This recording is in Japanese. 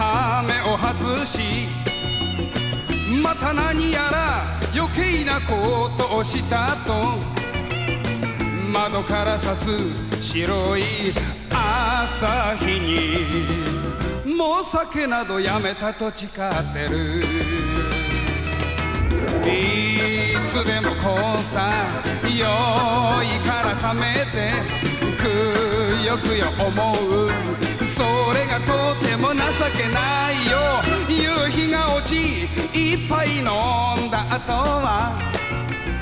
羽目を外し、また何やら余計なことをしたと、窓から差す白い朝日にもう酒などやめたと誓ってる。いつでもこうさ、酔いから冷めてくよくよ思う、それがとても情けないよ。夕日が落ち一杯飲んだ後は